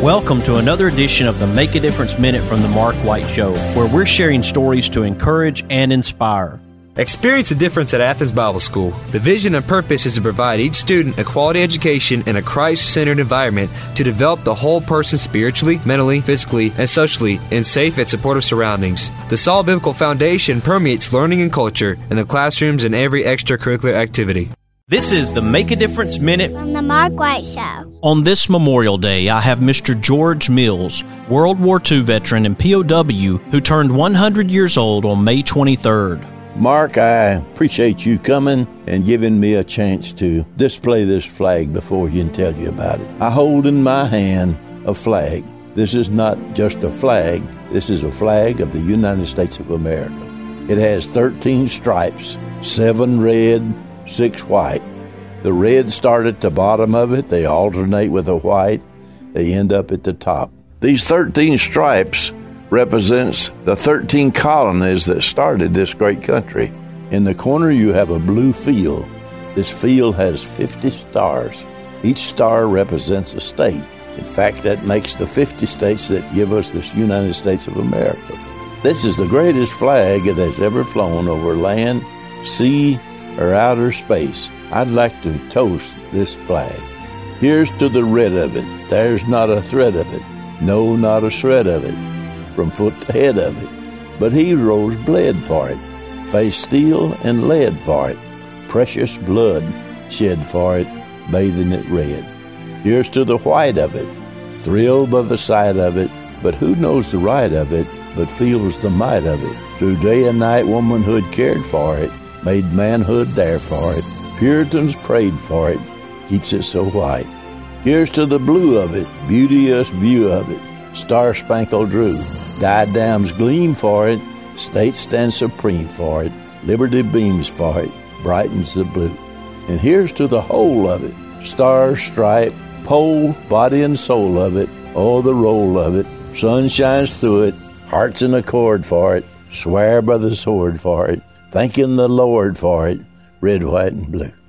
Welcome to another edition of the Make a Difference Minute from the Mark White Show, where we're sharing stories to encourage and inspire. Experience the difference at Athens Bible School. The vision and purpose is to provide each student a quality education in a Christ-centered environment to develop the whole person spiritually, mentally, physically, and socially in safe and supportive surroundings. The solid biblical foundation permeates learning and culture in the classrooms and every extracurricular activity. This is the Make a Difference Minute from the Mark White Show. On this Memorial Day, I have Mr. George Mills, World War II veteran and POW, who turned 100 years old on May 23rd. Mark, I appreciate you coming and giving me a chance to display this flag before you and tell you about it. I hold in my hand a flag. This is not just a flag. This is a flag of the United States of America. It has 13 stripes, 7 red, 6 white. The red start at the bottom of it. They alternate with the white. They end up at the top. These 13 stripes represents the 13 colonies that started this great country. In the corner you have a blue field. This field has 50 stars. Each star represents a state. In fact, that makes the 50 states that give us this United States of America. This is the greatest flag that has ever flown over land, sea, or outer space. I'd like to toast this flag. Here's to the red of it. There's not a thread of it. No, not a shred of it. From foot to head of it. But heroes bled for it. Faced steel and lead for it. Precious blood shed for it, bathing it red. Here's to the white of it. Thrilled by the sight of it. But who knows the right of it, but feels the might of it. Through day and night womanhood cared for it. Made manhood there for it. Puritans prayed for it. Keeps it so white. Here's to the blue of it. Beauteous view of it. Star-spangled drew. Diadems gleam for it. State stands supreme for it. Liberty beams for it. Brightens the blue. And here's to the whole of it. Star, stripe, pole, body and soul of it. Oh, the roll of it. Sun shines through it. Hearts in accord for it. Swear by the sword for it. Thanking the Lord for it, red, white, and blue.